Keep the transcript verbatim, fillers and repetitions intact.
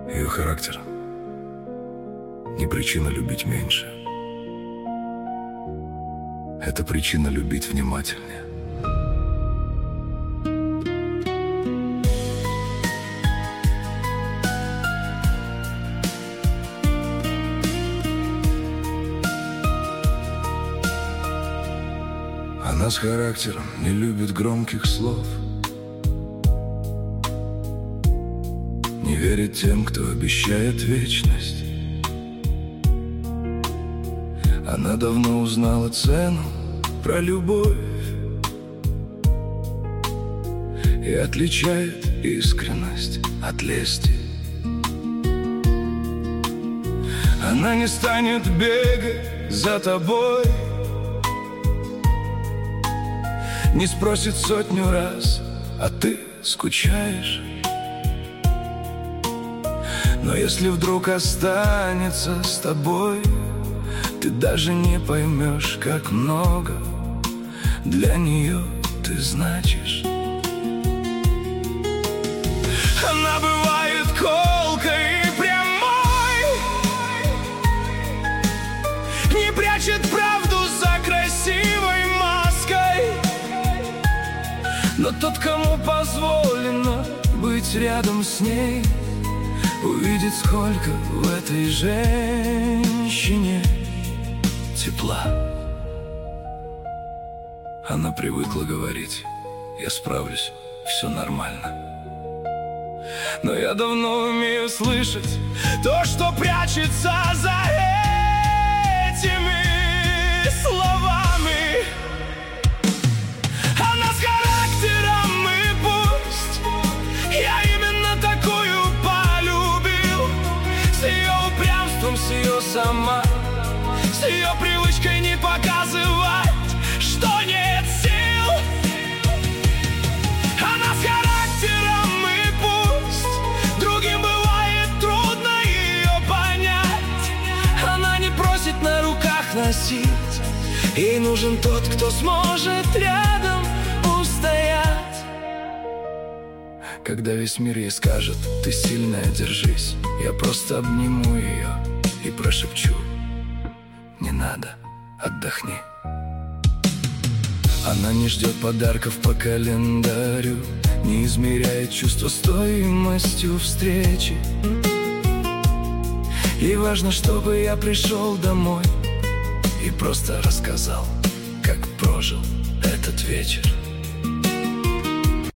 Ее характер не причина любить меньше. Это причина любить внимательнее. Она с характером не любит громких слов, не верит тем, кто обещает вечность. Она давно узнала цену про любовь и отличает искренность от лести. Она не станет бегать за тобой, не спросит сотню раз, а ты скучаешь. Но если вдруг останется с тобой, ты даже не поймешь, как много для нее ты значишь. Она бывает колкой и прямой, не прячет правду за красивой маской. Но тот, кому позволено быть рядом с ней, увидит, сколько в этой женщине тепла. Она привыкла говорить: я справлюсь, все нормально. Но я давно умею слышать то, что прячется за этими словами. Она с характером, и пусть я именно такую полюбил, с ее упрямством, с ее сама, с ее привычкой не показывать, что нет сил. Она с характером, и пусть другим бывает трудно ее понять. Она не просит на руках носить, ей нужен тот, кто сможет рядом устоять. Когда весь мир ей скажет: ты сильная, держись, я просто обниму ее и прошепчу: не надо, отдохни. Она не ждет подарков по календарю, не измеряет чувство стоимостью встречи. Ей важно, чтобы я пришел домой и просто рассказал, как прожил этот вечер.